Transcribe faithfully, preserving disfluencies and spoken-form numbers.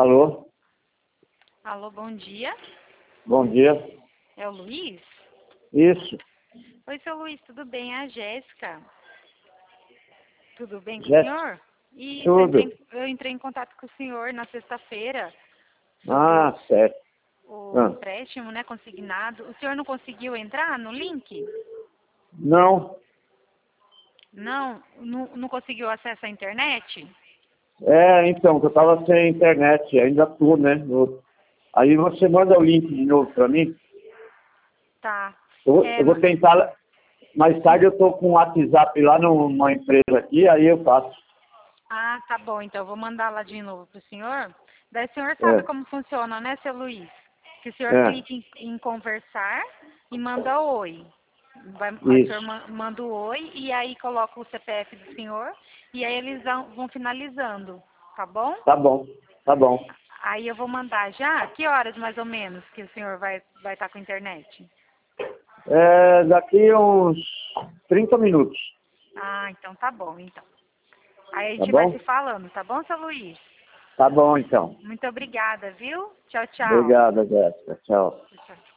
Alô? Alô, bom dia. Bom dia. É o Luiz? Isso. Oi, seu Luiz, tudo bem? É a Jéssica. Tudo bem com o Jéssica. senhor? E eu Tudo. entrei, eu entrei em contato com o senhor na sexta-feira sobre Ah, o, certo. o Ah. empréstimo, né, consignado. O senhor não conseguiu entrar no link? Não. Não? Não, não conseguiu acesso à internet? É, então, que eu tava sem internet, ainda tô, né? Eu- Aí você manda o link de novo para mim. Tá. Eu, vou- É, eu vou ma- tentar. Mais tarde eu tô com o WhatsApp lá numa empresa aqui, aí eu faço. ah, tá bom, então eu vou mandar lá de novo pro senhor. Daí o senhor sabe É, como funciona, né, seu Luiz? Que o senhor é, clica em, em conversar e manda oi. Vai, o senhor isso. ma- manda o oi e aí coloca o C P F do senhor e aí eles vão, vão finalizando, tá bom? Tá bom, tá bom. Aí eu vou mandar já. Que horas mais ou menos que o senhor vai vai estar com a internet? É, daqui uns trinta minutos, Ah, então tá bom, então. Aí a tá gente vai se bom? falando, tá bom, seu Luiz? Tá bom, então. Muito obrigada, viu? Tchau, tchau. Obrigado, Jéssica. Tchau. Tchau, tchau.